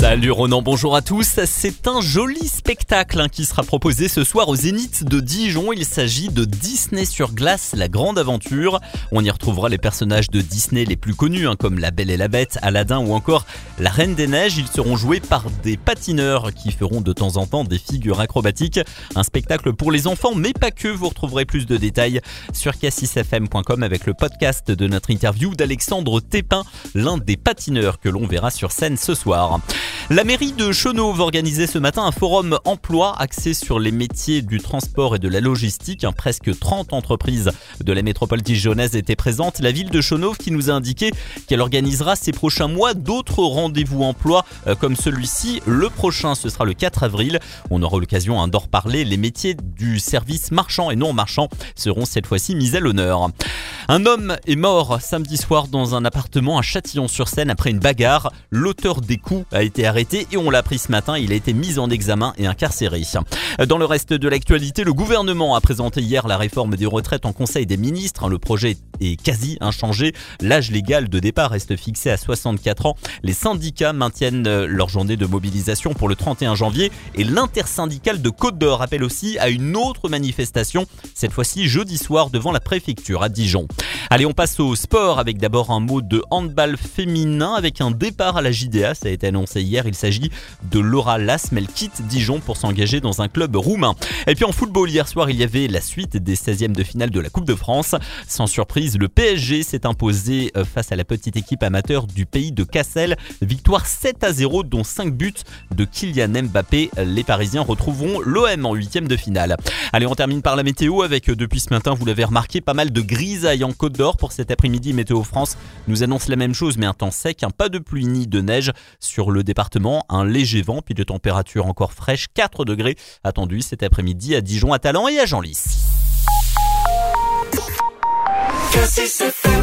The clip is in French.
Salut Ronan, bonjour à tous. C'est un joli spectacle qui sera proposé ce soir au Zénith de Dijon. Il s'agit de Disney sur glace, la grande aventure. On y retrouvera les personnages de Disney les plus connus, comme La Belle et la Bête, Aladdin ou encore La Reine des Neiges. Ils seront joués par des patineurs qui feront de temps en temps des figures acrobatiques. Un spectacle pour les enfants, mais pas que. Vous retrouverez plus de détails sur k6fm.com avec le podcast de notre interview d'Alexandre Tépin, l'un des patineurs que l'on verra sur scène ce soir. La mairie de Chenauve organisait ce matin un forum emploi axé sur les métiers du transport et de la logistique. Presque 30 entreprises de la métropole dijonnaise étaient présentes. La ville de Chenauve qui nous a indiqué qu'elle organisera ces prochains mois d'autres rendez-vous emploi comme celui-ci. Le prochain, ce sera le 4 avril. On aura l'occasion d'en reparler. Les métiers du service marchand et non marchand seront cette fois-ci mis à l'honneur. Un homme est mort samedi soir dans un appartement à Châtillon-sur-Seine après une bagarre. L'auteur des coups a été arrêté et on l'a appris ce matin, il a été mis en examen et incarcéré. Dans le reste de l'actualité, le gouvernement a présenté hier la réforme des retraites en Conseil des ministres. Le projet est quasi inchangé. L'âge légal de départ reste fixé à 64 ans. Les syndicats maintiennent leur journée de mobilisation pour le 31 janvier et l'intersyndicale de Côte d'Or appelle aussi à une autre manifestation, cette fois-ci jeudi soir devant la préfecture à Dijon. Allez, on passe au sport avec d'abord un mot de handball féminin avec un départ à la JDA. Ça a été annoncé hier. Il s'agit de Laura Lasme. Elle quitte Dijon pour s'engager dans un club roumain. Et puis en football, hier soir, il y avait la suite des 16e de finale de la Coupe de France. Sans surprise, le PSG s'est imposé face à la petite équipe amateur du pays de Cassel. Victoire 7-0, dont 5 buts de Kylian Mbappé. Les Parisiens retrouveront l'OM en 8e de finale. Allez, on termine par la météo avec, depuis ce matin, vous l'avez remarqué, pas mal de grisailles en Côte d'Or pour cet après-midi. Météo France nous annonce la même chose, mais un temps sec, pas de pluie ni de neige sur le département, un léger vent, puis de température encore fraîche, 4 degrés attendus cet après-midi à Dijon, à Talent et à Genlis.